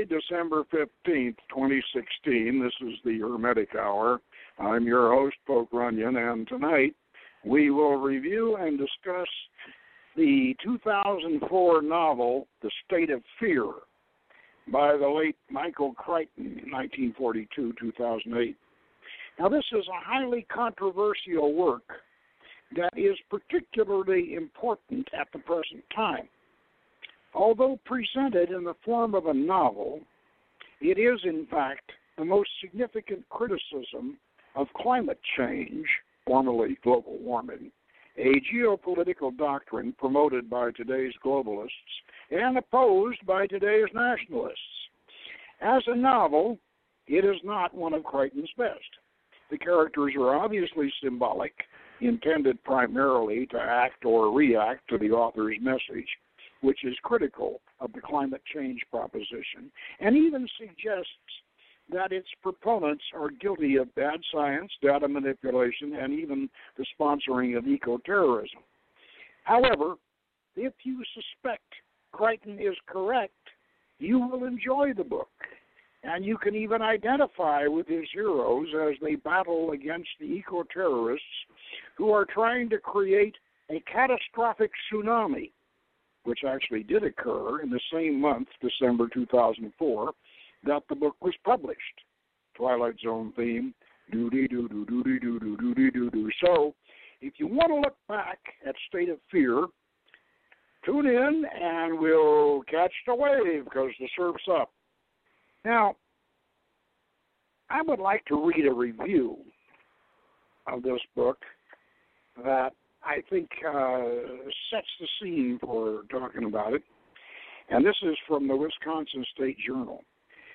Tuesday, December 15th, 2016. This is the Hermetic Hour. I'm your host, Poke Runyon, and tonight we will review and discuss the 2004 novel, The State of Fear, by the late Michael Crichton, 1942-2008. Now, this is a highly controversial work that is particularly important at the present time. Although presented in the form of a novel, it is, in fact, the most significant criticism of climate change, formerly global warming, a geopolitical doctrine promoted by today's globalists and opposed by today's nationalists. As a novel, it is not one of Crichton's best. The characters are obviously symbolic, intended primarily to act or react to the author's message, which is critical of the climate change proposition, and even suggests that its proponents are guilty of bad science, data manipulation, and even the sponsoring of eco-terrorism. However, if you suspect Crichton is correct, you will enjoy the book, and you can even identify with his heroes as they battle against the eco-terrorists who are trying to create a catastrophic tsunami, which actually did occur in the same month, December 2004, that the book was published. Twilight Zone theme, do-dee-doo-doo-doo-dee-doo-doo-doo-doo-doo. So, if you want to look back at State of Fear, tune in and we'll catch the wave because the surf's up. Now, I would like to read a review of this book that I think sets the scene for talking about it. And this is from the Wisconsin State Journal.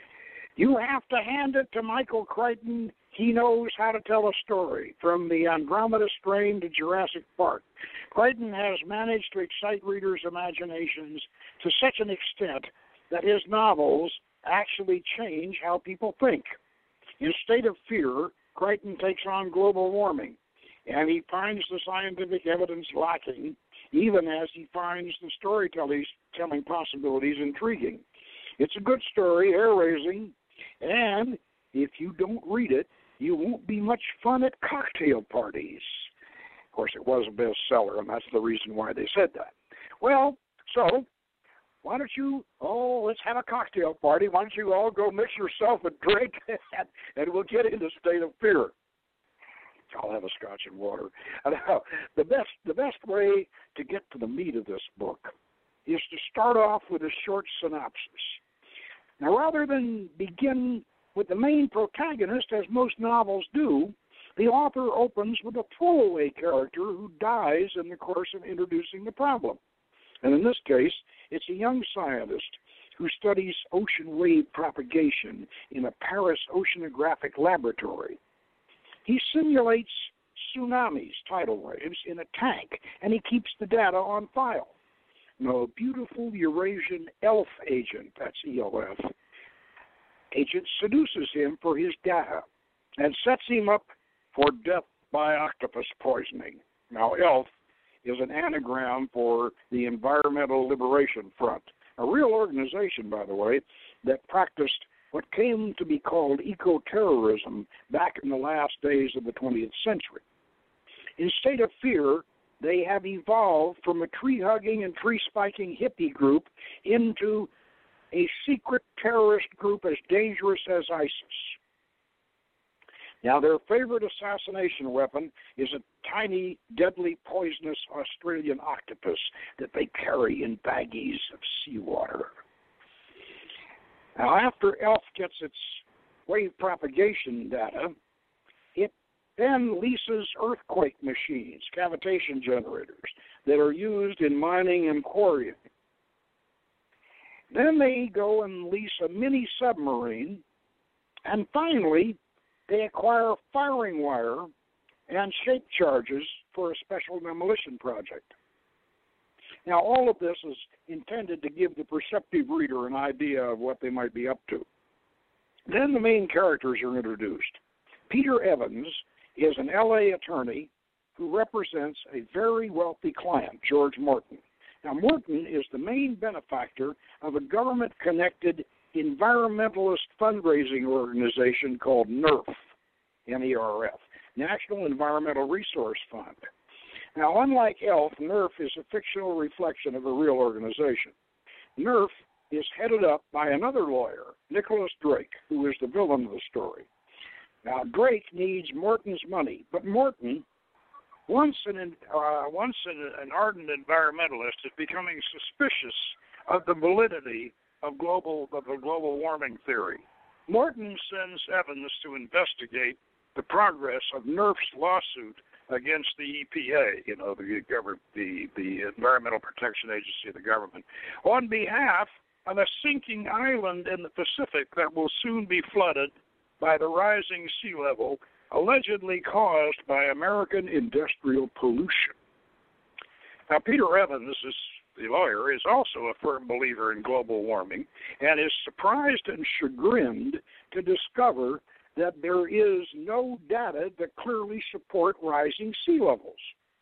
You have to hand it to Michael Crichton. He knows how to tell a story, from the Andromeda Strain to Jurassic Park. Crichton has managed to excite readers' imaginations to such an extent that his novels actually change how people think. In State of Fear, Crichton takes on global warming, and he finds the scientific evidence lacking, even as he finds the storytelling possibilities intriguing. It's a good story, hair-raising, and if you don't read it, you won't be much fun at cocktail parties. Of course, it was a bestseller, and that's the reason why they said that. Well, so why don't you, let's have a cocktail party. Why don't you all go mix yourself a drink, and we'll get into State of Fear. I'll have a scotch and water. The best way to get to the meat of this book is to start off with a short synopsis. Now, rather than begin with the main protagonist, as most novels do, the author opens with a throwaway character who dies in the course of introducing the problem. And in this case, it's a young scientist who studies ocean wave propagation in a Paris oceanographic laboratory. He simulates tsunamis, tidal waves, in a tank, and he keeps the data on file. Now, a beautiful Eurasian elf agent, that's ELF, agent seduces him for his data and sets him up for death by octopus poisoning. Now, ELF is an anagram for the Environmental Liberation Front, a real organization, by the way, that practiced what came to be called eco-terrorism back in the last days of the 20th century. In State of Fear, they have evolved from a tree-hugging and tree-spiking hippie group into a secret terrorist group as dangerous as ISIS. Now, their favorite assassination weapon is a tiny, deadly, poisonous Australian octopus that they carry in baggies of seawater. Now, after ELF gets its wave propagation data, it then leases earthquake machines, cavitation generators, that are used in mining and quarrying. Then they go and lease a mini submarine, and finally, they acquire firing wire and shape charges for a special demolition project. Now, all of this is intended to give the perceptive reader an idea of what they might be up to. Then the main characters are introduced. Peter Evans is an L.A. attorney who represents a very wealthy client, George Morton. Now, Morton is the main benefactor of a government-connected environmentalist fundraising organization called NERF, N-E-R-F, National Environmental Resource Fund. Now, unlike ELF, NERF is a fictional reflection of a real organization. NERF is headed up by another lawyer, Nicholas Drake, who is the villain of the story. Now, Drake needs Morton's money, but Morton, once an ardent environmentalist, is becoming suspicious of the validity of the global warming theory. Morton sends Evans to investigate the progress of NERF's lawsuit against the EPA, the Environmental Protection Agency of the government, on behalf of a sinking island in the Pacific that will soon be flooded by the rising sea level, allegedly caused by American industrial pollution. Now, Peter Evans, the lawyer, is also a firm believer in global warming and is surprised and chagrined to discover that there is no data that clearly support rising sea levels.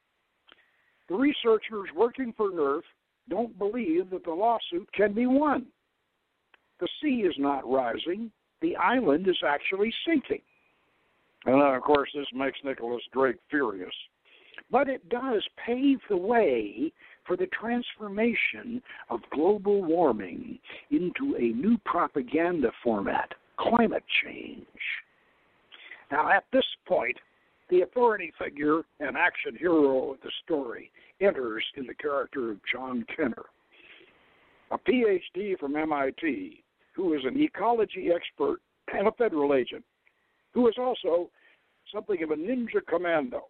The researchers working for NERF don't believe that the lawsuit can be won. The sea is not rising. The island is actually sinking. And, of course, this makes Nicholas Drake furious. But it does pave the way for the transformation of global warming into a new propaganda format, climate change. Now, at this point, the authority figure and action hero of the story enters in the character of John Kenner, a PhD from MIT, who is an ecology expert and a federal agent, who is also something of a ninja commando.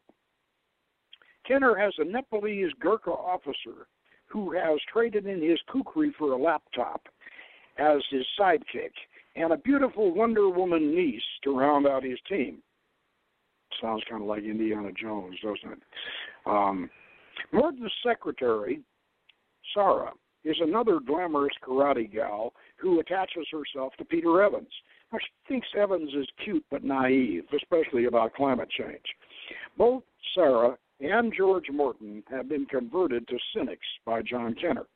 Kenner has a Nepalese Gurkha officer who has traded in his kukri for a laptop as his sidekick, and a beautiful Wonder Woman niece to round out his team. Sounds kind of like Indiana Jones, doesn't it? Morton's secretary, Sarah, is another glamorous karate gal who attaches herself to Peter Evans. Now, she thinks Evans is cute but naive, especially about climate change. Both Sarah and George Morton have been converted to cynics by John Kenner.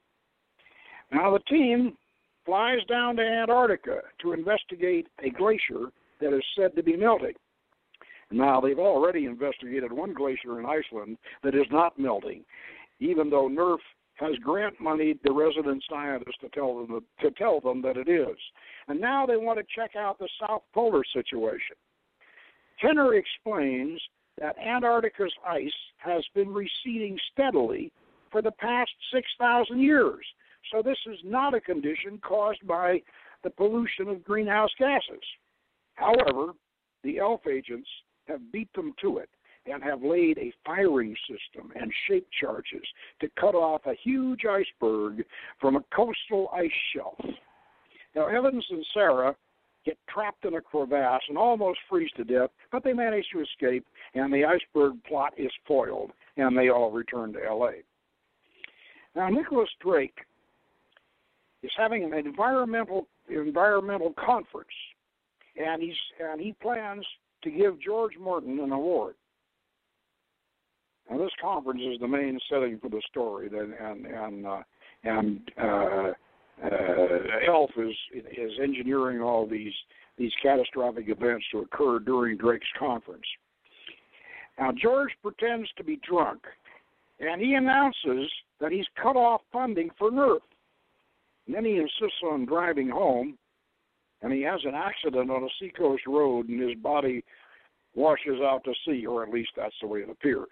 Now, the team flies down to Antarctica to investigate a glacier that is said to be melting. Now, they've already investigated one glacier in Iceland that is not melting, even though NERF has grant-moneyed the resident scientists to tell them that it is. And now they want to check out the South Polar situation. Kenner explains that Antarctica's ice has been receding steadily for the past 6,000 years. So this is not a condition caused by the pollution of greenhouse gases. However, the ELF agents have beat them to it and have laid a firing system and shape charges to cut off a huge iceberg from a coastal ice shelf. Now, Evans and Sarah get trapped in a crevasse and almost freeze to death, but they manage to escape, and the iceberg plot is foiled, and they all return to L.A. Now, Nicholas Drake is having an environmental conference, and he plans to give George Morton an award. Now, this conference is the main setting for the story, and ELF is engineering all these catastrophic events to occur during Drake's conference. Now, George pretends to be drunk, and he announces that he's cut off funding for NERF. And then he insists on driving home, and he has an accident on a seacoast road, and his body washes out to sea, or at least that's the way it appears.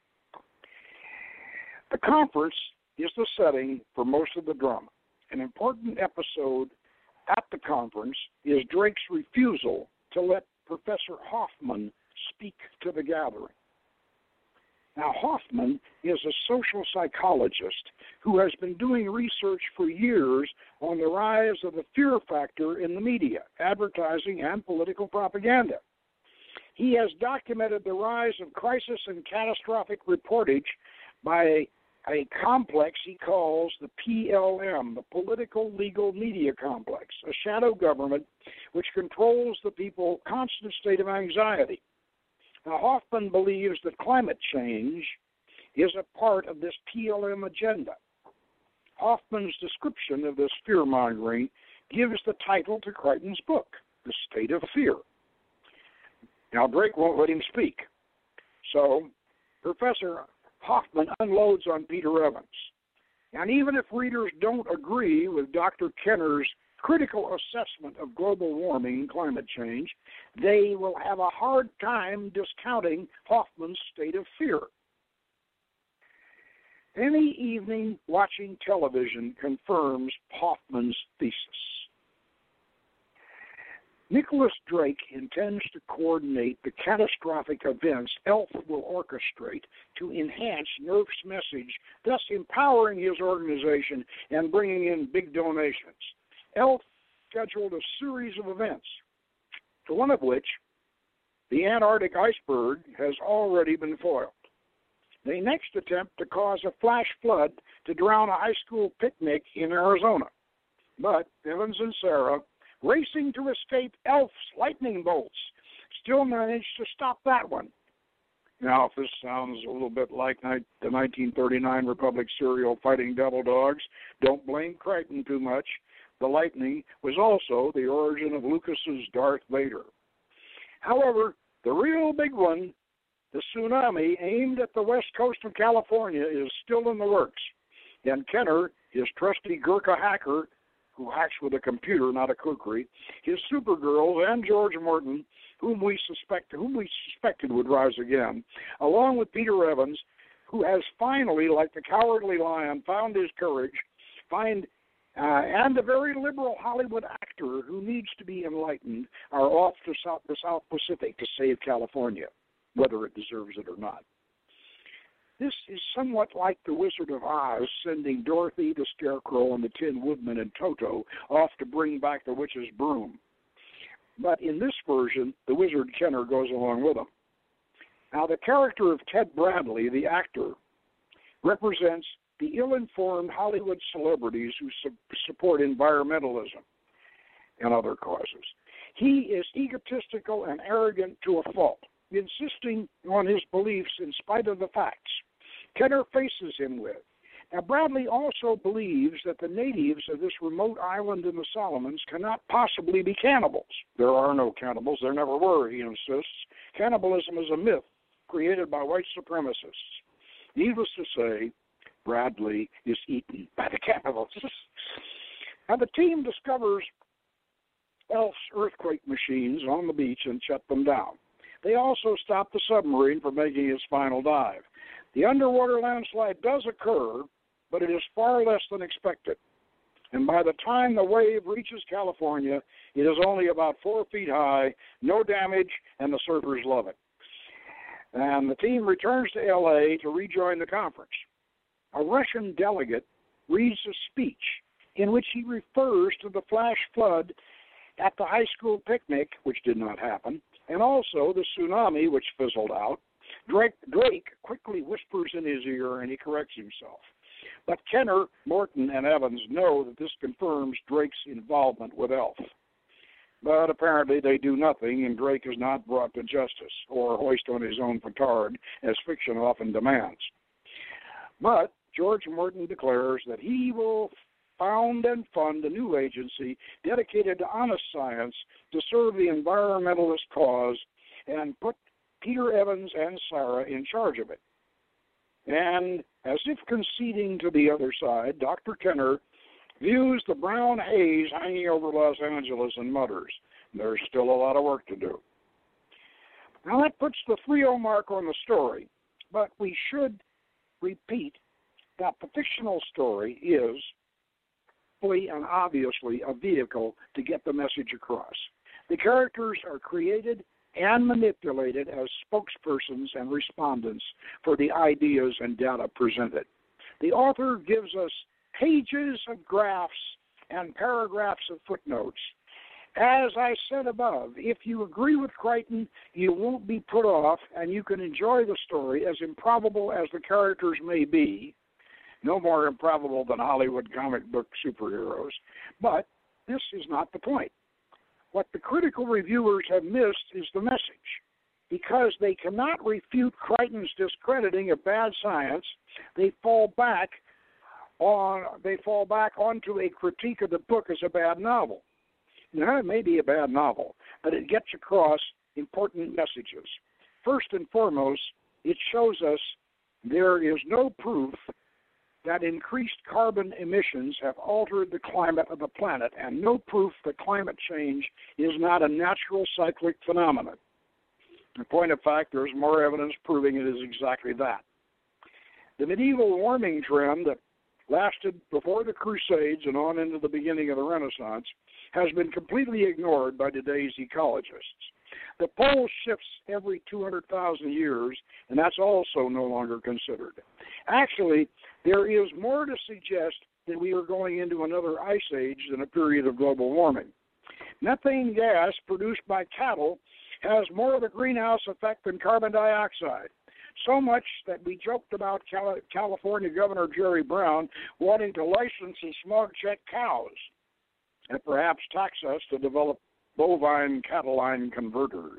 The conference is the setting for most of the drama. An important episode at the conference is Drake's refusal to let Professor Hoffman speak to the gathering. Now, Hoffman is a social psychologist who has been doing research for years on the rise of the fear factor in the media, advertising, and political propaganda. He has documented the rise of crisis and catastrophic reportage by a complex he calls the PLM, the Political Legal Media Complex, a shadow government which controls the people's constant state of anxiety. Now, Hoffman believes that climate change is a part of this PLM agenda. Hoffman's description of this fear-mongering gives the title to Crichton's book, The State of Fear. Now, Drake won't let him speak. So, Professor Hoffman unloads on Peter Evans. And even if readers don't agree with Dr. Kenner's critical assessment of global warming and climate change, they will have a hard time discounting Hoffman's State of Fear. Any evening watching television confirms Hoffman's thesis. Nicholas Drake intends to coordinate the catastrophic events ELF will orchestrate to enhance NERF's message, thus empowering his organization and bringing in big donations. ELF scheduled a series of events, to one of which the Antarctic iceberg has already been foiled. They next attempt to cause a flash flood to drown a high school picnic in Arizona. But Evans and Sarah, racing to escape ELF's lightning bolts, still managed to stop that one. Now, if this sounds a little bit like the 1939 Republic serial Fighting Devil Dogs, don't blame Crichton too much. The lightning was also the origin of Lucas's Darth Vader. However, the real big one, the tsunami aimed at the west coast of California, is still in the works. And Kenner, his trusty Gurkha hacker, who hacks with a computer, not a kukri, his Supergirls, and George Morton, whom we suspected would rise again, along with Peter Evans, who has finally, like the Cowardly Lion, found his courage, and a very liberal Hollywood actor who needs to be enlightened, are off to the South Pacific to save California, whether it deserves it or not. This is somewhat like the Wizard of Oz sending Dorothy, the Scarecrow, and the Tin Woodman and Toto off to bring back the witch's broom. But in this version, the wizard Kenner goes along with them. Now, the character of Ted Bradley, the actor, represents the ill-informed Hollywood celebrities who support environmentalism and other causes. He is egotistical and arrogant to a fault, insisting on his beliefs in spite of the facts. Kenner faces him with. Now, Bradley also believes that the natives of this remote island in the Solomons cannot possibly be cannibals. There are no cannibals. There never were, he insists. Cannibalism is a myth created by white supremacists. Needless to say, Bradley is eaten by the cannibals. Now, the team discovers ELF's earthquake machines on the beach and shut them down. They also stop the submarine from making its final dive. The underwater landslide does occur, but it is far less than expected. And by the time the wave reaches California, it is only about 4 feet high, no damage, and the surfers love it. And the team returns to L.A. to rejoin the conference. A Russian delegate reads a speech in which he refers to the flash flood at the high school picnic, which did not happen, and also the tsunami, which fizzled out. Drake quickly whispers in his ear, and he corrects himself. But Kenner, Morton, and Evans know that this confirms Drake's involvement with ELF. But apparently they do nothing, and Drake is not brought to justice or hoist on his own petard, as fiction often demands. But George Morton declares that he will found and fund a new agency dedicated to honest science to serve the environmentalist cause and put Peter Evans and Sarah in charge of it. And as if conceding to the other side, Dr. Kenner views the brown haze hanging over Los Angeles and mutters, "There's still a lot of work to do." Now that puts the 3-0 mark on the story, but we should repeat that the fictional story is fully and obviously a vehicle to get the message across. The characters are created and manipulated as spokespersons and respondents for the ideas and data presented. The author gives us pages of graphs and paragraphs of footnotes. As I said above, if you agree with Crichton, you won't be put off, and you can enjoy the story, as improbable as the characters may be. No more improbable than Hollywood comic book superheroes. But this is not the point. What the critical reviewers have missed is the message. Because they cannot refute Crichton's discrediting of bad science, they fall back they fall back onto a critique of the book as a bad novel. Now, it may be a bad novel, but it gets across important messages. First and foremost, it shows us there is no proof that increased carbon emissions have altered the climate of the planet, and no proof that climate change is not a natural cyclic phenomenon. In point of fact, there's more evidence proving it is exactly that. The medieval warming trend that lasted before the Crusades and on into the beginning of the Renaissance has been completely ignored by today's ecologists. The pole shifts every 200,000 years, and that's also no longer considered. Actually, there is more to suggest that we are going into another ice age than a period of global warming. Methane gas produced by cattle has more of a greenhouse effect than carbon dioxide. So much that we joked about California Governor Jerry Brown wanting to license and smog-check cows and perhaps tax us to develop bovine catalytic converters.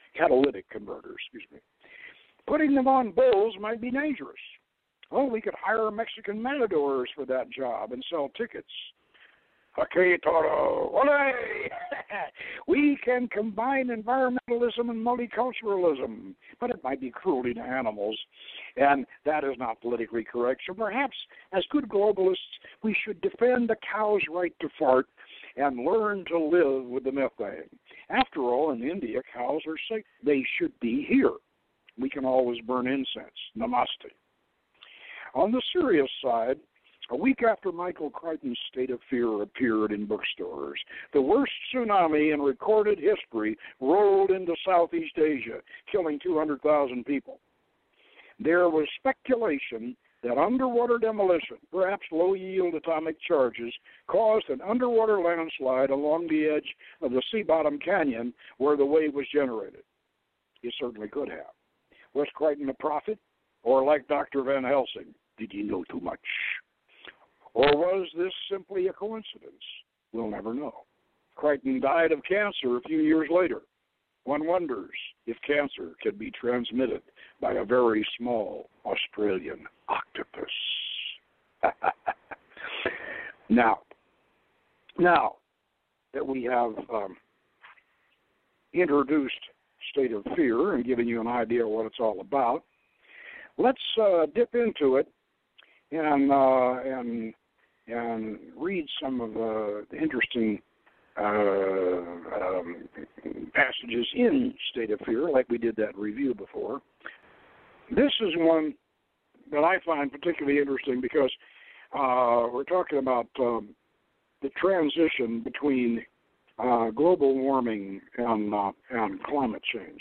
Putting them on bulls might be dangerous. Oh, we could hire Mexican matadors for that job and sell tickets. Okay, Toro, ole! We can combine environmentalism and multiculturalism, but it might be cruelty to animals, and that is not politically correct. So perhaps, as good globalists, we should defend the cow's right to fart and learn to live with the methane. After all, in India, cows are safe. They should be here. We can always burn incense. Namaste. On the serious side, a week after Michael Crichton's State of Fear appeared in bookstores, the worst tsunami in recorded history rolled into Southeast Asia, killing 200,000 people. There was speculation that underwater demolition, perhaps low-yield atomic charges, caused an underwater landslide along the edge of the sea-bottom canyon where the wave was generated. It certainly could have. Was Crichton a prophet? Or like Dr. Van Helsing, did he know too much? Or was this simply a coincidence? We'll never know. Crichton died of cancer a few years later. One wonders if cancer can be transmitted by a very small Australian octopus. Now that we have introduced State of Fear and given you an idea of what it's all about, let's dip into it and read some of the interesting passages in State of Fear, like we did that review before. This is one that I find particularly interesting because we're talking about the transition between global warming and climate change.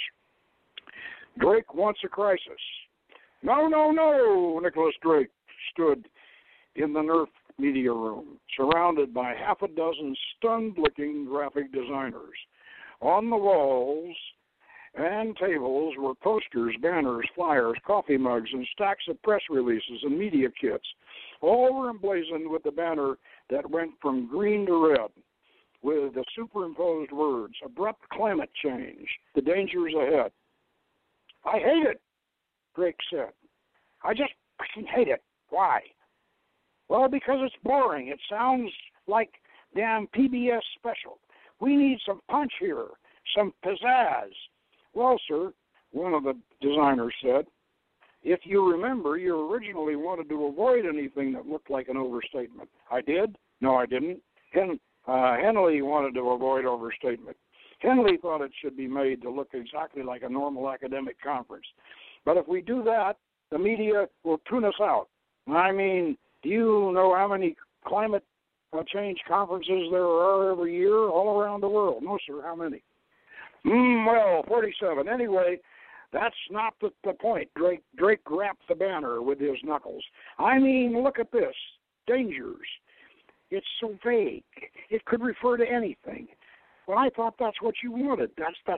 Drake wants a crisis. No, Nicholas Drake stood in the Nerf media room, surrounded by half a dozen stunned-looking graphic designers. On the walls and tables were posters, banners, flyers, coffee mugs, and stacks of press releases and media kits. All were emblazoned with the banner that went from green to red, with the superimposed words, abrupt climate change, the dangers ahead. I hate it, Drake said. I just fucking hate it. Why? Well, because it's boring. It sounds like damn PBS special. We need some punch here, some pizzazz. Well, sir, one of the designers said, if you remember, you originally wanted to avoid anything that looked like an overstatement. I did? No, I didn't. Henley wanted to avoid overstatement. Henley thought it should be made to look exactly like a normal academic conference. But if we do that, the media will tune us out. I mean, do you know how many climate change conferences there are every year all around the world? No, sir. How many? Well, 47. Anyway, that's not the point. Drake rapped the banner with his knuckles. I mean, look at this. Dangers. It's so vague. It could refer to anything. Well, I thought that's what you wanted.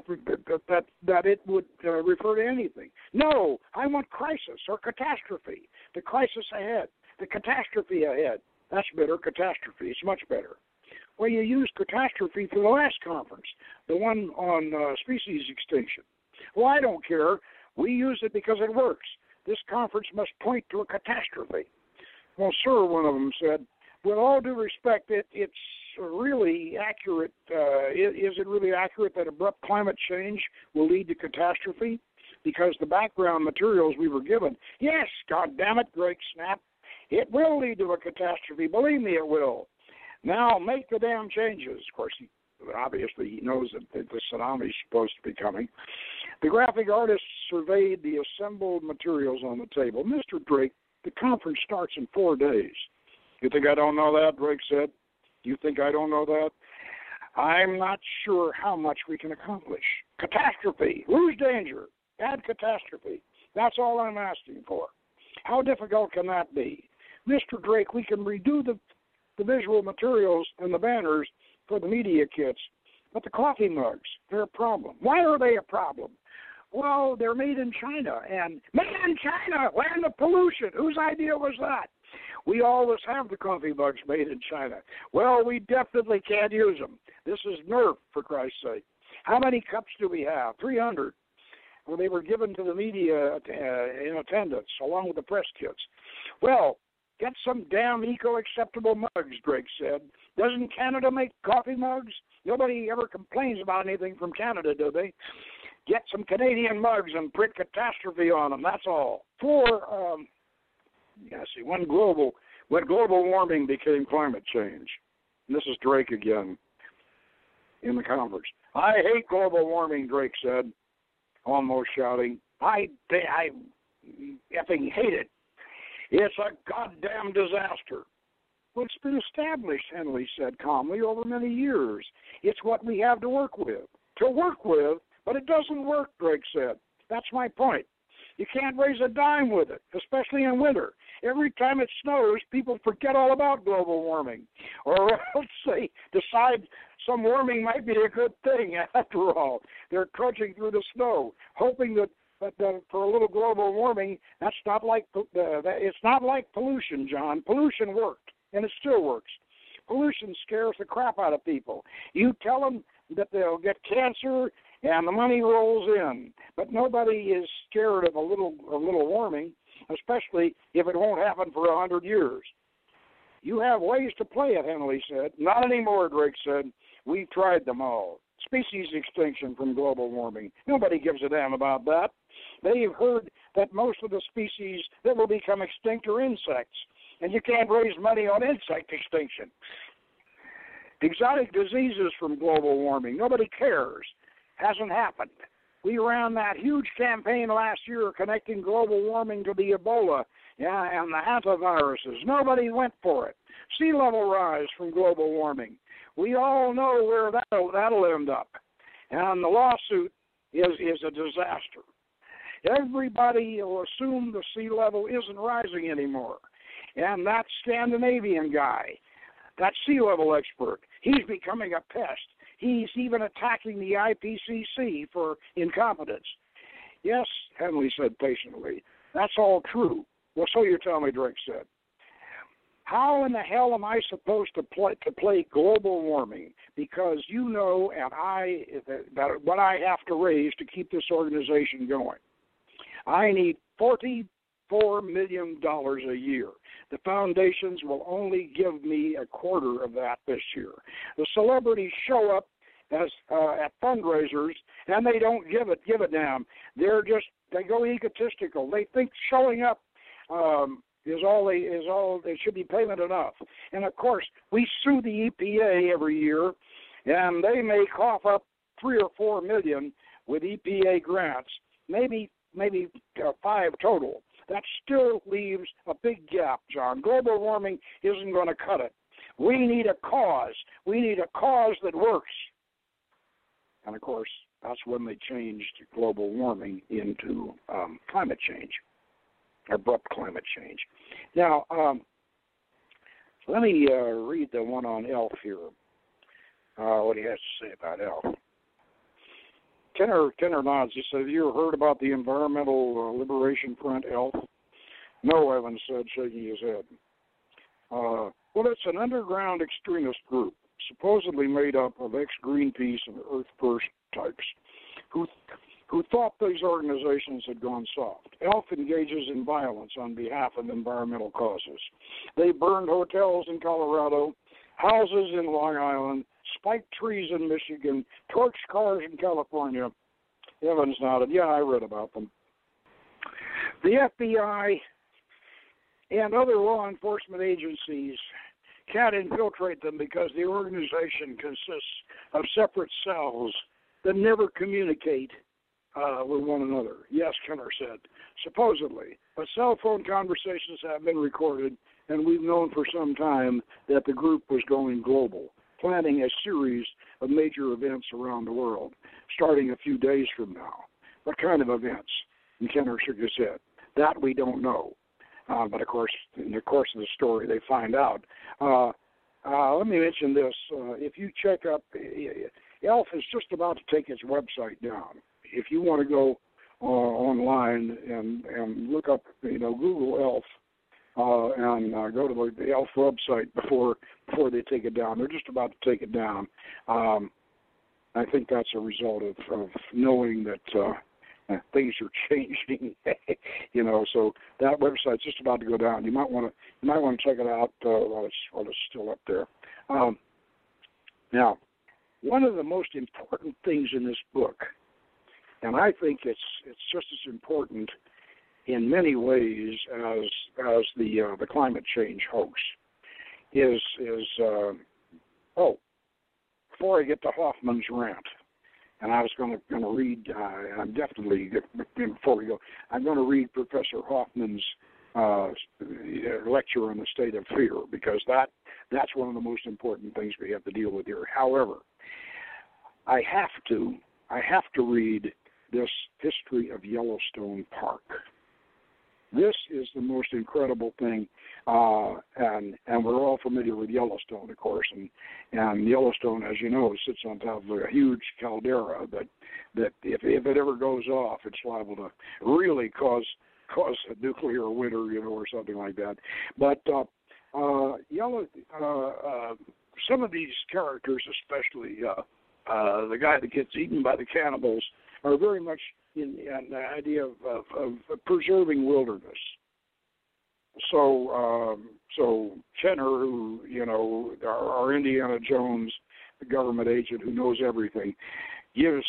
That it would refer to anything. No, I want crisis or catastrophe. The crisis ahead. The catastrophe ahead. That's better, catastrophe. It's much better. Well, you used catastrophe for the last conference, the one on species extinction. Well, I don't care. We use it because it works. This conference must point to a catastrophe. Well, sir, one of them said, with all due respect, it's really accurate. Is it really accurate that abrupt climate change will lead to catastrophe? Because the background materials we were given. Yes, God damn it, Drake snapped. It will lead to a catastrophe. Believe me, it will. Now, make the damn changes. Of course, obviously he knows that the tsunami is supposed to be coming. The graphic artist surveyed the assembled materials on the table. Mr. Drake, the conference starts in 4 days. You think I don't know that, Drake said. You think I don't know that? I'm not sure how much we can accomplish. Catastrophe. Who's danger? Add catastrophe. That's all I'm asking for. How difficult can that be? Mr. Drake, we can redo the visual materials and the banners for the media kits, but the coffee mugs, they're a problem. Why are they a problem? Well, they're made in China, and made in China, land of pollution. Whose idea was that? We always have the coffee mugs made in China. Well, we definitely can't use them. This is Nerf, for Christ's sake. How many cups do we have? 300. Well, they were given to the media in attendance, along with the press kits. Well, get some damn eco-acceptable mugs, Drake said. Doesn't Canada make coffee mugs? Nobody ever complains about anything from Canada, do they? Get some Canadian mugs and print catastrophe on them, that's all. When global warming became climate change. And this is Drake again in the conference. I hate global warming, Drake said, almost shouting. I effing hate it. It's a goddamn disaster. Well, it's been established, Henley said calmly, over many years. It's what we have to work with. To work with, but it doesn't work, Drake said. That's my point. You can't raise a dime with it, especially in winter. Every time it snows, people forget all about global warming. Or else they decide some warming might be a good thing after all. They're trudging through the snow, hoping that for a little global warming, it's not like pollution, John. Pollution worked, and it still works. Pollution scares the crap out of people. You tell them that they'll get cancer, and the money rolls in. But nobody is scared of a little warming, especially if it won't happen for 100 years. You have ways to play it, Henley said. Not anymore, Drake said. We've tried them all. Species extinction from global warming. Nobody gives a damn about that. They've heard that most of the species that will become extinct are insects, and you can't raise money on insect extinction. Exotic diseases from global warming. Nobody cares. Hasn't happened. We ran that huge campaign last year connecting global warming to the Ebola and the hantaviruses. Nobody went for it. Sea level rise from global warming. We all know where that'll end up. And the lawsuit is a disaster. Everybody will assume the sea level isn't rising anymore. And that Scandinavian guy, that sea level expert, he's becoming a pest. He's even attacking the IPCC for incompetence. Yes, Henley said patiently, that's all true. Well, so you tell me, Drake said. How in the hell am I supposed to play global warming? Because you know, and that what I have to raise to keep this organization going. I need $44 million a year. The foundations will only give me a quarter of that this year. The celebrities show up at fundraisers, and they don't give a damn. They go egotistical. They think showing up they should be payment enough. And of course, we sue the EPA every year, and they may cough up $3 or $4 million with EPA grants, maybe 5 total. That still leaves a big gap, John. Global warming isn't going to cut it. We need a cause. We need a cause that works. And, of course, that's when they changed global warming into climate change, abrupt climate change. Now, let me read the one on ELF here, what he has to say about ELF. Kenner nods. He said, have you ever heard about the Environmental Liberation Front, ELF? No, Evans said, shaking his head. Well, it's an underground extremist group, supposedly made up of ex-Greenpeace and Earth First types, who who thought these organizations had gone soft. ELF engages in violence on behalf of environmental causes. They burned hotels in Colorado, houses in Long Island, spiked trees in Michigan, torched cars in California. Evans nodded. Yeah, I read about them. The FBI and other law enforcement agencies can't infiltrate them because the organization consists of separate cells that never communicate with one another. Yes, Kenner said, supposedly. But cell phone conversations have been recorded, and we've known for some time that the group was going global, planning a series of major events around the world, starting a few days from now. What kind of events? And Kenner shook his head. That we don't know. But, of course, in the course of the story, they find out. Let me mention this. If you check up, ELF is just about to take its website down. If you want to go online and look up, Google ELF and go to the ELF website before they take it down. They're just about to take it down. I think that's a result of knowing that things are changing, So that website's just about to go down. You might want to check it out while it's still up there. Now, one of the most important things in this book, and I think it's just as important in many ways as the climate change hoax, is before I get to Hoffman's rant. And I was going to read. I'm definitely before we go. I'm going to read Professor Hoffman's lecture on the state of fear because that's one of the most important things we have to deal with here. However, I have to read this history of Yellowstone Park. This is the most incredible thing, and we're all familiar with Yellowstone, of course, and Yellowstone, as you know, sits on top of a huge caldera that if it ever goes off, it's liable to really cause a nuclear winter, or something like that. But some of these characters, especially the guy that gets eaten by the cannibals, are very much in the idea of preserving wilderness. So Kenner, who our Indiana Jones, the government agent who knows everything, gives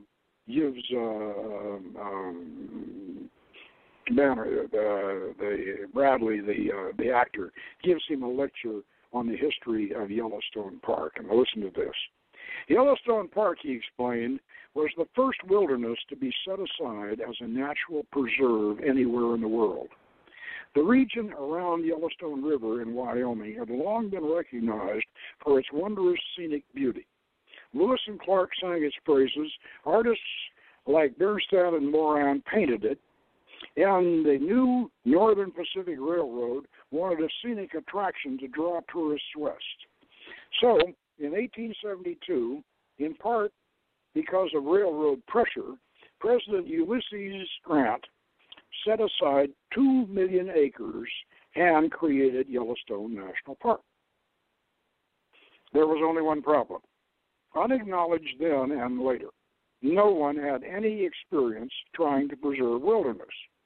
Banner, Bradley, the actor, gives him a lecture on the history of Yellowstone Park. And listen to this. Yellowstone Park, he explained, was the first wilderness to be set aside as a natural preserve anywhere in the world. The region around Yellowstone River in Wyoming had long been recognized for its wondrous scenic beauty. Lewis and Clark sang its praises. Artists like Bernstein and Moran painted it, and the new Northern Pacific Railroad wanted a scenic attraction to draw tourists west. So, in 1872, in part because of railroad pressure, President Ulysses Grant set aside 2 million acres and created Yellowstone National Park. There was only one problem. Unacknowledged then and later, no one had any experience trying to preserve wilderness.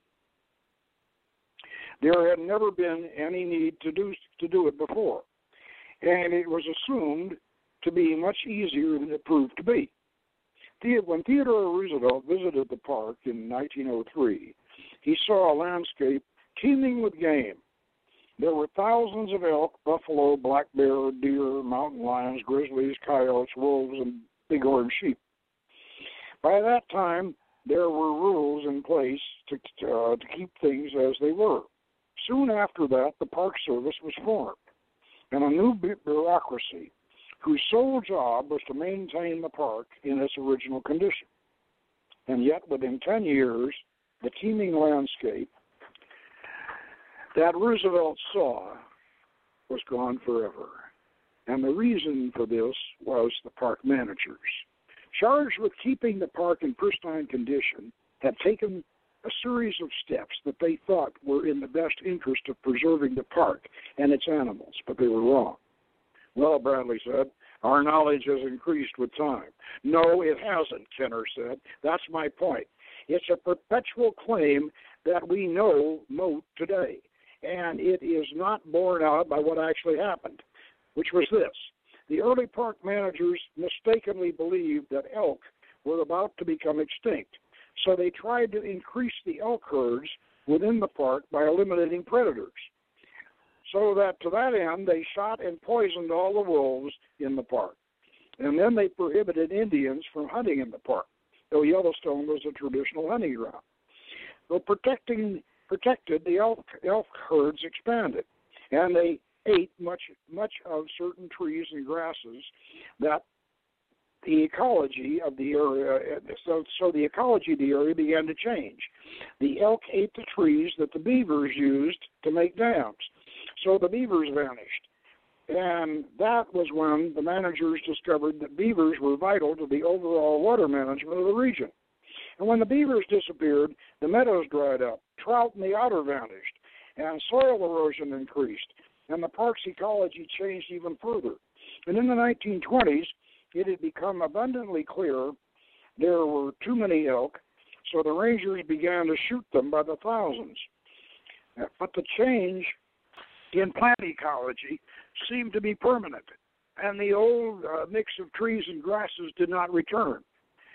There had never been any need to do it before, and it was assumed to be much easier than it proved to be. When Theodore Roosevelt visited the park in 1903, he saw a landscape teeming with game. There were thousands of elk, buffalo, black bear, deer, mountain lions, grizzlies, coyotes, wolves, and bighorn sheep. By that time, there were rules in place to keep things as they were. Soon after that, the Park Service was formed, and a new bureaucracy whose sole job was to maintain the park in its original condition. And yet, within 10 years, the teeming landscape that Roosevelt saw was gone forever. And the reason for this was the park managers, charged with keeping the park in pristine condition, had taken a series of steps that they thought were in the best interest of preserving the park and its animals, but they were wrong. Well, Bradley said, Our knowledge has increased with time. No, it hasn't, Kenner said. That's my point. It's a perpetual claim that we know moat today, and it is not borne out by what actually happened, which was this. The early park managers mistakenly believed that elk were about to become extinct, so they tried to increase the elk herds within the park by eliminating predators. So that to that end, they shot and poisoned all the wolves in the park. And then they prohibited Indians from hunting in the park, though Yellowstone was a traditional hunting ground. Though protected, the elk herds expanded, and they ate much of certain trees and grasses that the ecology of the area, so the ecology of the area began to change. The elk ate the trees that the beavers used to make dams, so the beavers vanished. And that was when the managers discovered that beavers were vital to the overall water management of the region. And when the beavers disappeared, the meadows dried up, trout and the otter vanished, and soil erosion increased, and the park's ecology changed even further. And in the 1920s, it had become abundantly clear there were too many elk, so the rangers began to shoot them by the thousands. But the change in plant ecology seemed to be permanent, and the old mix of trees and grasses did not return.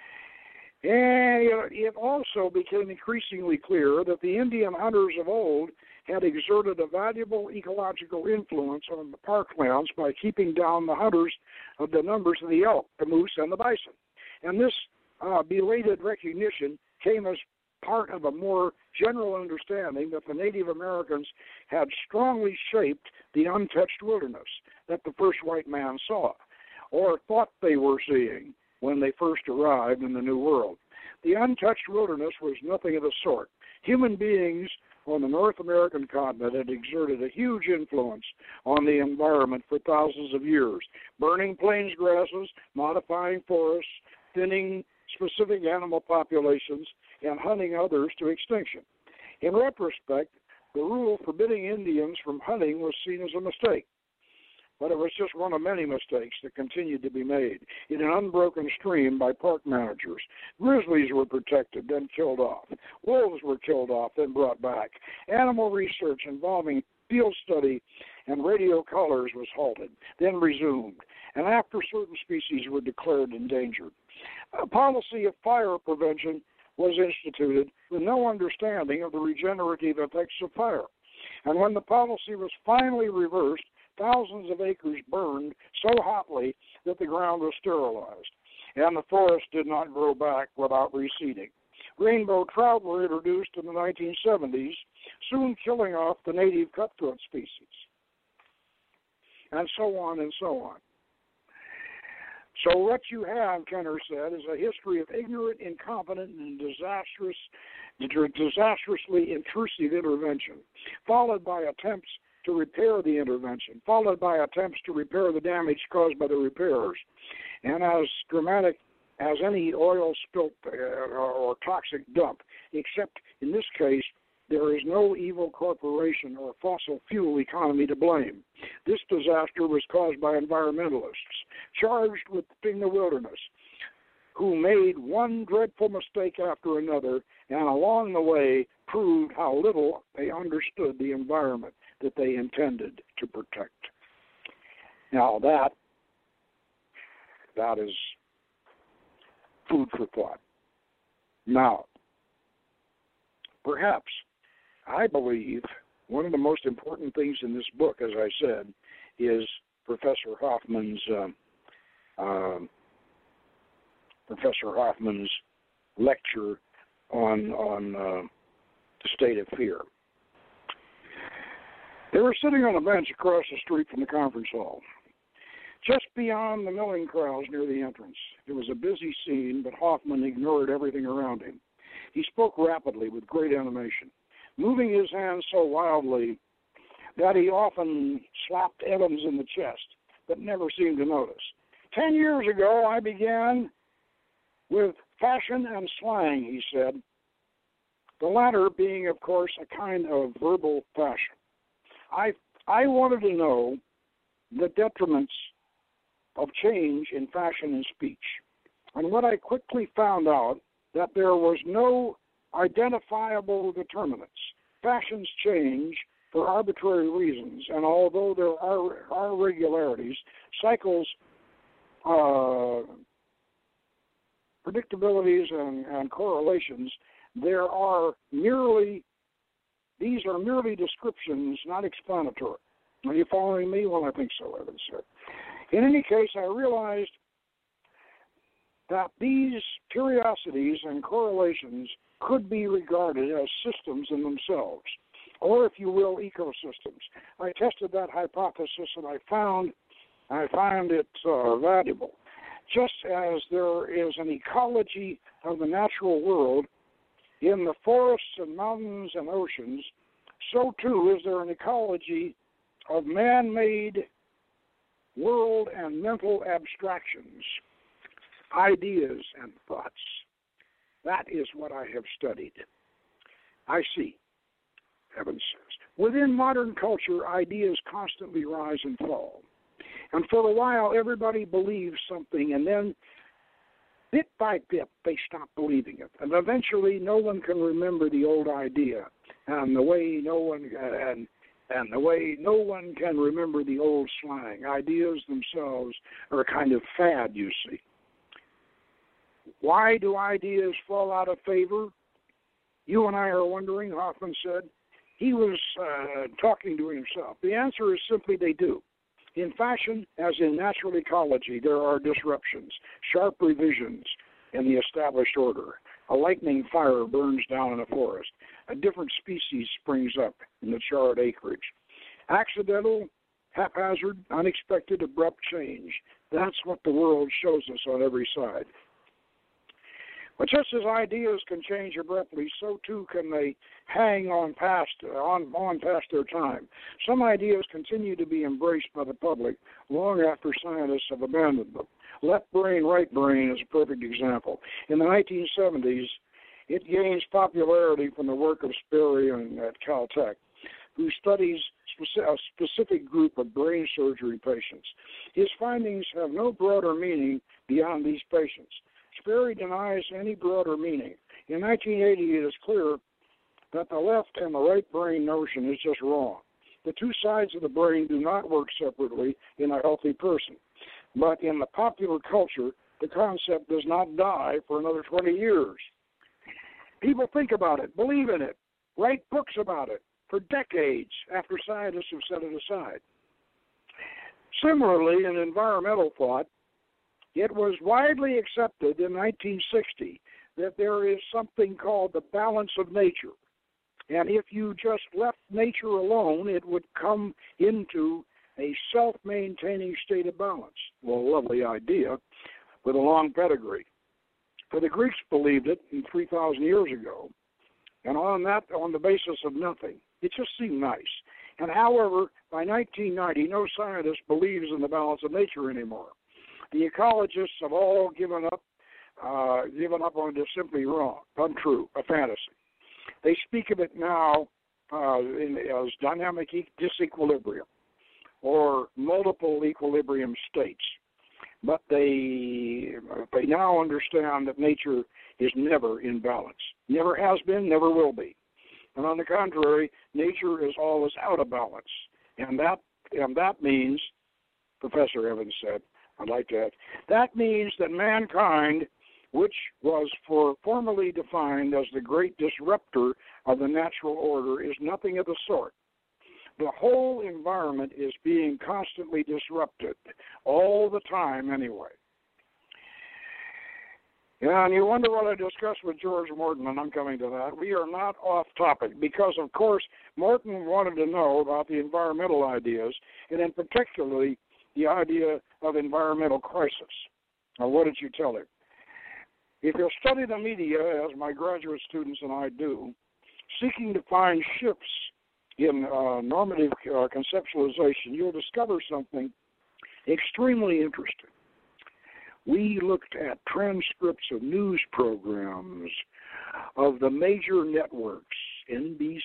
And it also became increasingly clear that the Indian hunters of old had exerted a valuable ecological influence on the parklands by keeping down the hunters of the numbers of the elk, the moose, and the bison. And this belated recognition came as part of a more general understanding that the Native Americans had strongly shaped the untouched wilderness that the first white man saw, or thought they were seeing when they first arrived in the New World. The untouched wilderness was nothing of the sort. Human beings on the North American continent had exerted a huge influence on the environment for thousands of years, burning plains grasses, modifying forests, thinning specific animal populations, and hunting others to extinction. In retrospect, the rule forbidding Indians from hunting was seen as a mistake, but it was just one of many mistakes that continued to be made in an unbroken stream by park managers. Grizzlies were protected, then killed off. Wolves were killed off, then brought back. Animal research involving field study and radio colors was halted, then resumed, and after certain species were declared endangered. A policy of fire prevention was instituted with no understanding of the regenerative effects of fire. And when the policy was finally reversed, thousands of acres burned so hotly that the ground was sterilized, and the forest did not grow back without reseeding. Rainbow trout were introduced in the 1970s, soon killing off the native cutthroat species, and so on and so on. So what you have, Kenner said, is a history of ignorant, incompetent, and disastrously intrusive intervention, followed by attempts to repair the intervention, followed by attempts to repair the damage caused by the repairers. And as dramatic as any oil spill or toxic dump, except in this case, there is no evil corporation or fossil fuel economy to blame. This disaster was caused by environmentalists charged with protecting the wilderness, who made one dreadful mistake after another, and along the way proved how little they understood the environment that they intended to protect. Now that is food for thought. Now, perhaps, I believe one of the most important things in this book, as I said, is Professor Hoffman's lecture on the state of fear. They were sitting on a bench across the street from the conference hall, just beyond the milling crowds near the entrance. It was a busy scene, but Hoffman ignored everything around him. He spoke rapidly with great animation, moving his hands so wildly that he often slapped Evans in the chest, but never seemed to notice. 10 years ago, I began with fashion and slang, he said, the latter being, of course, a kind of verbal fashion. I wanted to know the detriments of change in fashion and speech. And what I quickly found out, that there was no identifiable determinants. Fashions change for arbitrary reasons, and although there are regularities, cycles, predictabilities, and correlations, these are merely descriptions, not explanatory. Are you following me? Well, I think so, Evans said. In any case, I realized that these curiosities and correlations could be regarded as systems in themselves, or, if you will, ecosystems. I tested that hypothesis, and I find it valuable. Just as there is an ecology of the natural world in the forests and mountains and oceans, so too is there an ecology of man-made world and mental abstractions, ideas and thoughts. That is what I have studied. I see, Evans says. Within modern culture, ideas constantly rise and fall. And for a while, everybody believes something, and then bit by bit, they stop believing it. And eventually, no one can remember the old idea, and the way no one can remember the old slang. Ideas themselves are a kind of fad, you see. Why do ideas fall out of favor? You and I are wondering, Hoffman said. He was talking to himself. The answer is simply they do. In fashion, as in natural ecology, there are disruptions, sharp revisions in the established order. A lightning fire burns down in a forest. A different species springs up in the charred acreage. Accidental, haphazard, unexpected, abrupt change. That's what the world shows us on every side. But just as ideas can change abruptly, so too can they hang on past their time. Some ideas continue to be embraced by the public long after scientists have abandoned them. Left brain, right brain is a perfect example. In the 1970s, it gains popularity from the work of Sperry at Caltech, who studies a specific group of brain surgery patients. His findings have no broader meaning beyond these patients. Sperry denies any broader meaning. In 1980, it is clear that the left and the right brain notion is just wrong. The two sides of the brain do not work separately in a healthy person. But in the popular culture, the concept does not die for another 20 years. People think about it, believe in it, write books about it for decades after scientists have set it aside. Similarly, in environmental thought, it was widely accepted in 1960 that there is something called the balance of nature. And if you just left nature alone, it would come into a self-maintaining state of balance. Well, a lovely idea with a long pedigree. For the Greeks believed it 3,000 years ago, and on the basis of nothing. It just seemed nice. And however, by 1990, no scientist believes in the balance of nature anymore. The ecologists have all given up on it as simply wrong, untrue, a fantasy. They speak of it now as dynamic disequilibrium or multiple equilibrium states. But they now understand that nature is never in balance. Never has been, never will be. And on the contrary, nature is always out of balance. And that means, Professor Evans said, I'd like to add, that means that mankind, which was formerly defined as the great disruptor of the natural order, is nothing of the sort. The whole environment is being constantly disrupted, all the time anyway. Yeah, and you wonder what I discussed with George Morton, and I'm coming to that. We are not off topic because, of course, Morton wanted to know about the environmental ideas, and in particularly the idea of environmental crisis. Now, what did you tell him? If you'll study the media, as my graduate students and I do, seeking to find shifts in normative conceptualization, you'll discover something extremely interesting. We looked at transcripts of news programs of the major networks, NBC,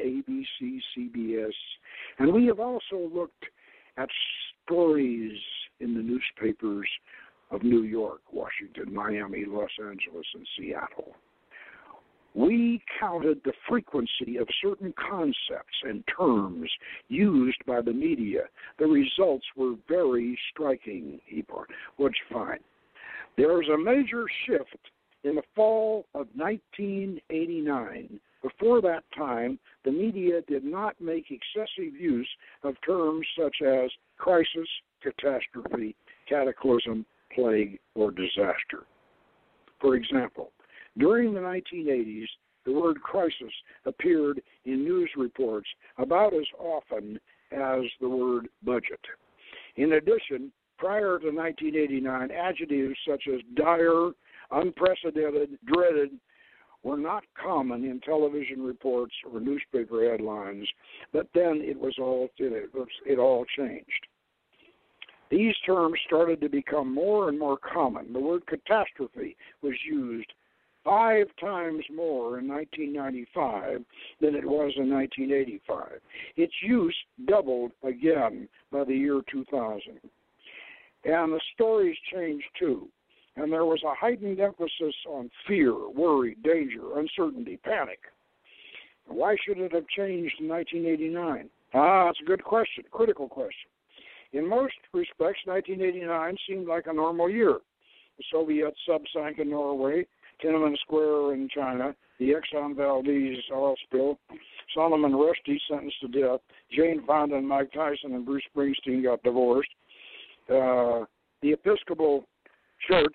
ABC, CBS, and we have also looked at stories in the newspapers of New York, Washington, Miami, Los Angeles, and Seattle. We counted the frequency of certain concepts and terms used by the media. The results were very striking, which fine. There was a major shift in the fall of 1989. Before that time, the media did not make excessive use of terms such as crisis, catastrophe, cataclysm, plague, or disaster. For example, during the 1980s, the word crisis appeared in news reports about as often as the word budget. In addition, prior to 1989, adjectives such as dire, unprecedented, dreaded were not common in television reports or newspaper headlines, but then it all changed. These terms started to become more and more common. The word catastrophe was used 5 times more in 1995 than it was in 1985. Its use doubled again by the year 2000. And the stories changed too. And there was a heightened emphasis on fear, worry, danger, uncertainty, panic. Why should it have changed in 1989? That's a good question, critical question. In most respects, 1989 seemed like a normal year. The Soviet sub sank in Norway, Tiananmen Square in China, the Exxon Valdez oil spill, Solomon Rushdie sentenced to death, Jane Fonda and Mike Tyson and Bruce Springsteen got divorced, the Episcopal Church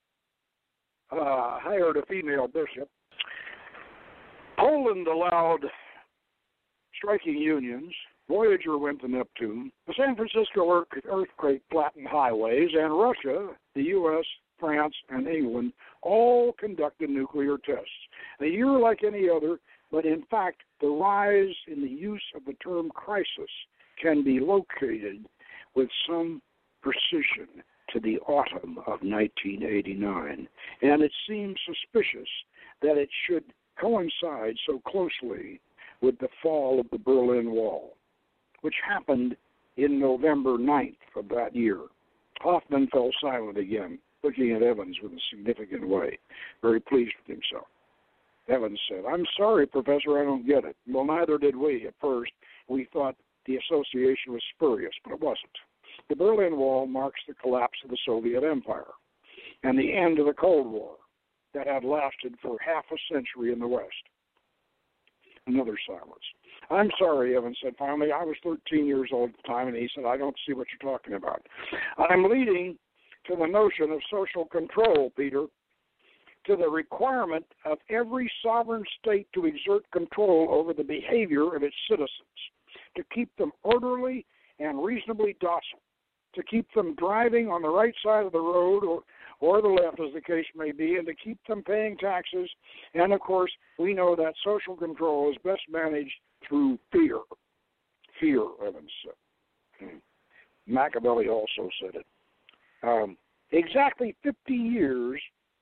hired a female bishop, Poland allowed striking unions, Voyager went to Neptune, the San Francisco earthquake flattened highways, and Russia, the U.S., France, and England all conducted nuclear tests. A year like any other, but in fact, the rise in the use of the term crisis can be located with some precision to the autumn of 1989, and it seems suspicious that it should coincide so closely with the fall of the Berlin Wall, which happened in November 9th of that year. Hoffman fell silent again, looking at Evans with a significant way, very pleased with himself. Evans said, "I'm sorry, Professor, I don't get it." Well, neither did we at first. We thought the association was spurious, but it wasn't. The Berlin Wall marks the collapse of the Soviet Empire and the end of the Cold War that had lasted for half a century in the West. Another silence. "I'm sorry," Evans said finally. "I was 13 years old at the time," and he said, "I don't see what you're talking about." "I'm leading to the notion of social control, Peter, to the requirement of every sovereign state to exert control over the behavior of its citizens, to keep them orderly and reasonably docile, to keep them driving on the right side of the road or the left, as the case may be, and to keep them paying taxes. And, of course, we know that social control is best managed through fear." Fear, Evans said. Machiavelli also said it. Exactly 50 years,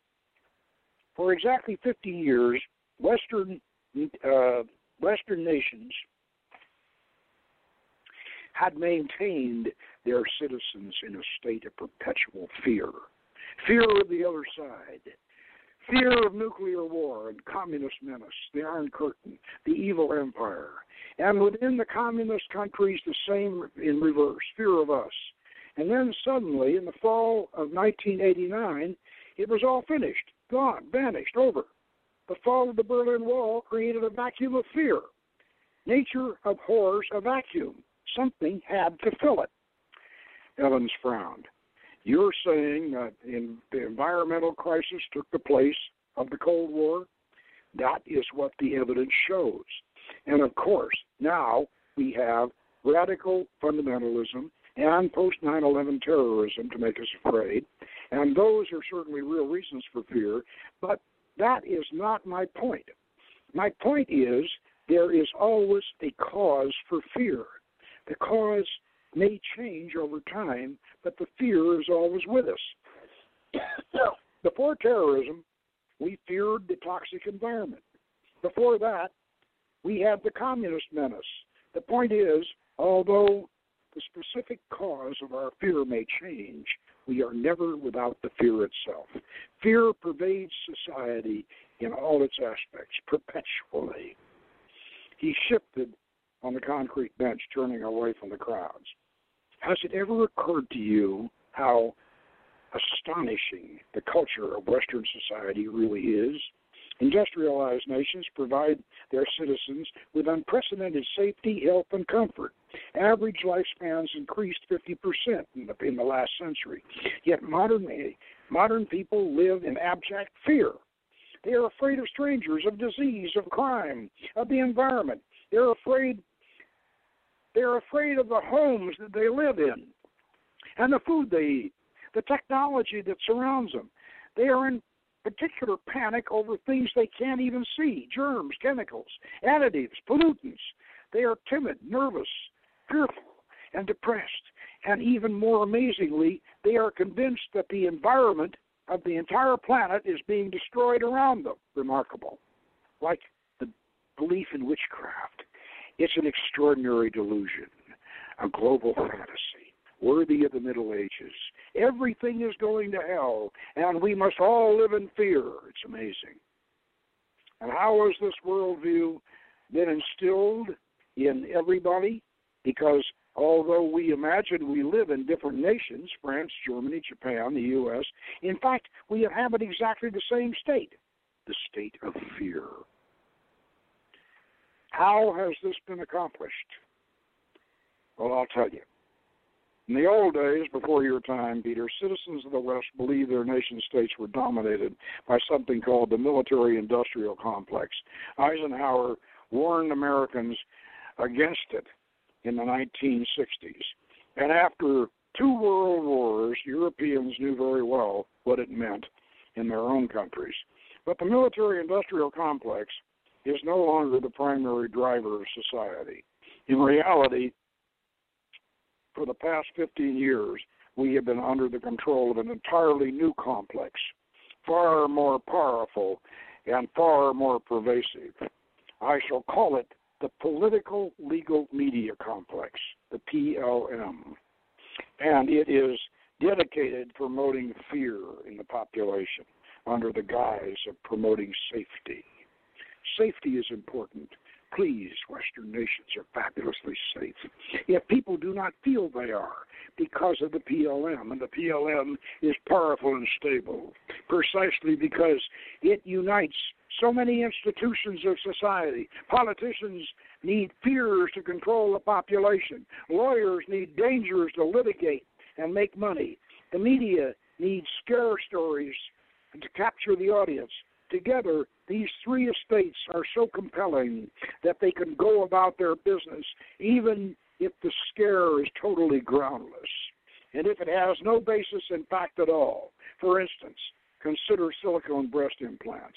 Western nations had maintained their citizens in a state of perpetual fear. Fear of the other side, fear of nuclear war and communist menace, the Iron Curtain, the evil empire. And within the communist countries, the same in reverse, fear of us. And then suddenly, in the fall of 1989, it was all finished, gone, vanished, over. The fall of the Berlin Wall created a vacuum of fear. Nature abhors a vacuum. Something had to fill it. Evans frowned. "You're saying that the environmental crisis took the place of the Cold War?" "That is what the evidence shows. And, of course, now we have radical fundamentalism and post-9/11 terrorism to make us afraid, and those are certainly real reasons for fear, but that is not my point. My point is there is always a cause for fear. The cause may change over time, but the fear is always with us. Before terrorism, we feared the toxic environment. Before that, we had the communist menace. The point is, although the specific cause of our fear may change, we are never without the fear itself. Fear pervades society in all its aspects, perpetually. He shifted on the concrete bench, turning away from the crowds. Has it ever occurred to you how astonishing the culture of Western society really is? Industrialized nations provide their citizens with unprecedented safety, health, and comfort. Average lifespans increased 50% in the last century. Yet modern people live in abject fear. They are afraid of strangers, of disease, of crime, of the environment. They're afraid of the homes that they live in and the food they eat, the technology that surrounds them. They are in particular panic over things they can't even see, germs, chemicals, additives, pollutants. They are timid, nervous, fearful, and depressed. And even more amazingly, they are convinced that the environment of the entire planet is being destroyed around them. Remarkable. Like the belief in witchcraft. It's an extraordinary delusion, a global fantasy, worthy of the Middle Ages. Everything is going to hell, and we must all live in fear. It's amazing. And how has this worldview been instilled in everybody? Because although we imagine we live in different nations, France, Germany, Japan, the U.S., in fact, we inhabit exactly the same state, the state of fear. How has this been accomplished? Well, I'll tell you. In the old days, before your time, Peter, citizens of the West believed their nation-states were dominated by something called the military-industrial complex. Eisenhower warned Americans against it in the 1960s. And after 2 world wars, Europeans knew very well what it meant in their own countries. But the military-industrial complex is no longer the primary driver of society. In reality, for the past 15 years, we have been under the control of an entirely new complex, far more powerful and far more pervasive. I shall call it the political legal media complex, the PLM. And it is dedicated to promoting fear in the population under the guise of promoting safety. Safety is important. Please, Western nations are fabulously safe. Yet people do not feel they are because of the PLM, and the PLM is powerful and stable precisely because it unites so many institutions of society. Politicians need fears to control the population. Lawyers need dangers to litigate and make money. The media needs scare stories to capture the audience. Together, these 3 estates are so compelling that they can go about their business even if the scare is totally groundless and if it has no basis in fact at all. For instance, consider silicone breast implants.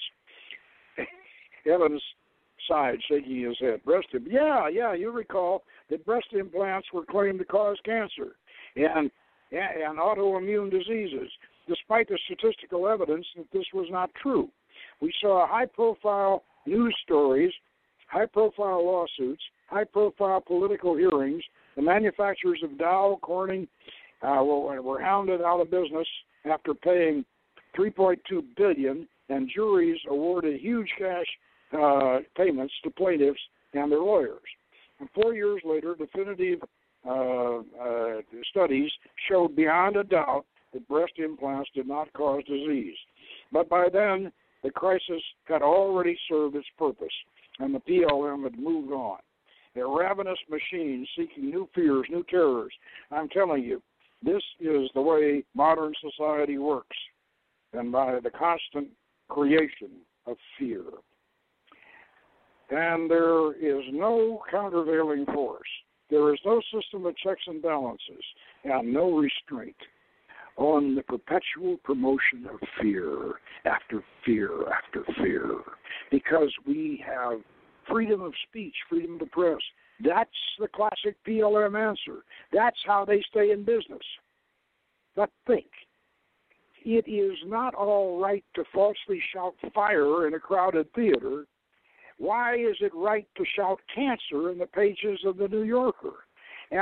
Evans sighed, shaking his head. Yeah, you recall that breast implants were claimed to cause cancer and autoimmune diseases, despite the statistical evidence that this was not true. We saw high-profile news stories, high-profile lawsuits, high-profile political hearings. The manufacturers of Dow, Corning, were hounded out of business after paying $3.2 billion, and juries awarded huge cash payments to plaintiffs and their lawyers. And 4 years later, definitive studies showed beyond a doubt that breast implants did not cause disease. But by then, the crisis had already served its purpose, and the PLM had moved on. A ravenous machine seeking new fears, new terrors. I'm telling you, this is the way modern society works, and by the constant creation of fear. And there is no countervailing force. There is no system of checks and balances, and no restraint on the perpetual promotion of fear after fear after fear, because we have freedom of speech, freedom of the press. That's the classic PLM answer. That's how they stay in business. But think, it is not all right to falsely shout fire in a crowded theater. Why is it right to shout cancer in the pages of the New Yorker? And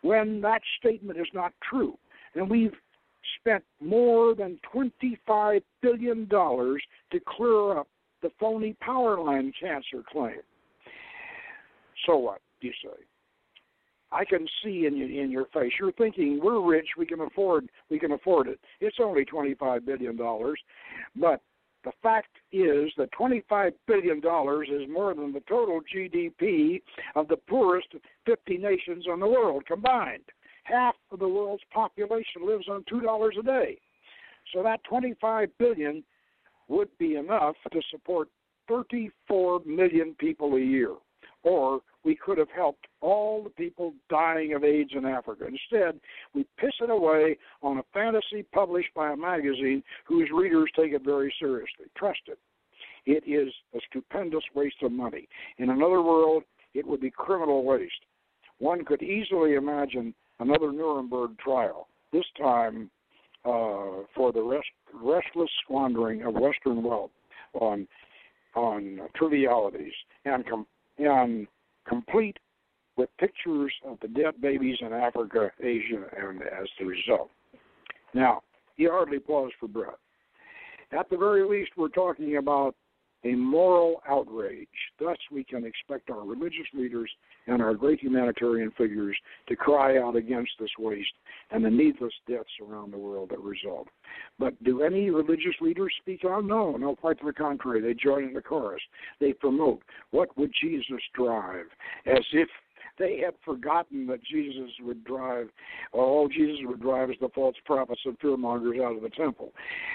when that statement is not true. And we've spent more than $25 billion to clear up the phony power line cancer claim. So what, do you say? I can see in your face. You're thinking, we're rich, we can afford it. It's only $25 billion. But the fact is that $25 billion is more than the total GDP of the poorest 50 nations in the world combined. Half of the world's population lives on $2 a day. So that $25 billion would be enough to support 34 million people a year. Or we could have helped all the people dying of AIDS in Africa. Instead, we piss it away on a fantasy published by a magazine whose readers take it very seriously. Trust it. It is a stupendous waste of money. In another world, it would be criminal waste. One could easily imagine another Nuremberg trial, this time for the restless squandering of Western wealth on trivialities and complete with pictures of the dead babies in Africa, Asia, and as the result. Now, you hardly pause for breath. At the very least, we're talking about a moral outrage. Thus, we can expect our religious leaders and our great humanitarian figures to cry out against this waste and the needless deaths around the world that result. But do any religious leaders speak out? No, quite to the contrary. They join in the chorus. They promote, what would Jesus drive? As if they had forgotten that Jesus would drive, all Jesus would drive is the false prophets and fearmongers out of the temple.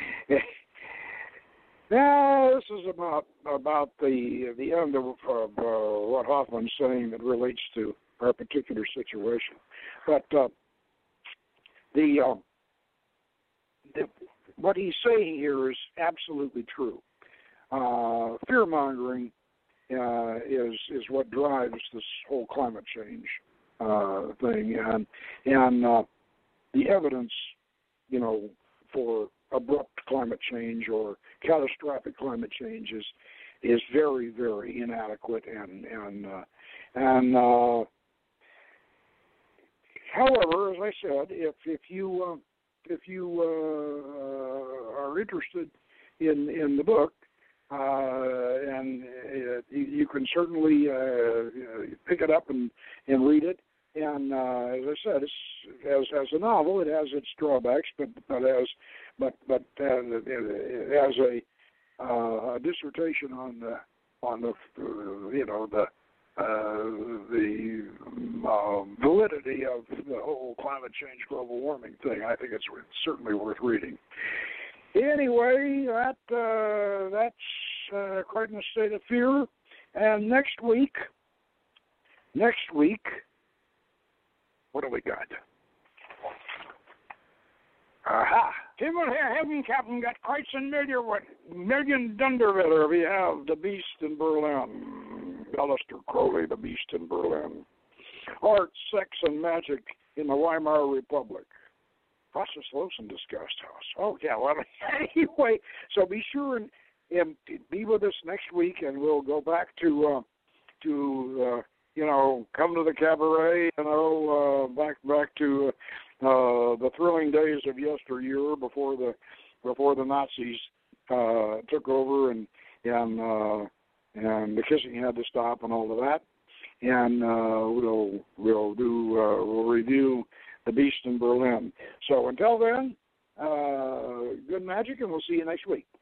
Now, this is about the end of what Hoffman's saying that relates to our particular situation. But what he's saying here is absolutely true. Fear-mongering is what drives this whole climate change thing, and the evidence, for abrupt climate change or catastrophic climate change is very, very inadequate and however, as I said, if you are interested in the book, and you can certainly pick it up and read it. And as I said, it's, as a novel, it has its drawbacks, but as a dissertation on the validity of the whole climate change, global warming thing, I think it's certainly worth reading. Anyway, that's quite in a state of fear. And next week, what do we got? Aha! Tim will have him, Captain, got quite some million Dunderwetter. We have the Beast in Berlin. Aleister Crowley, the Beast in Berlin. Art, Sex, and Magic in the Weimar Republic. Process Lawson Disgust House. Oh, yeah, well, anyway, so be sure and be with us next week, and we'll go back to come to the cabaret, back to the thrilling days of yesteryear before the Nazis took over and the kissing had to stop and all of that. And we'll review The Beast in Berlin. So until then, good magic, and we'll see you next week.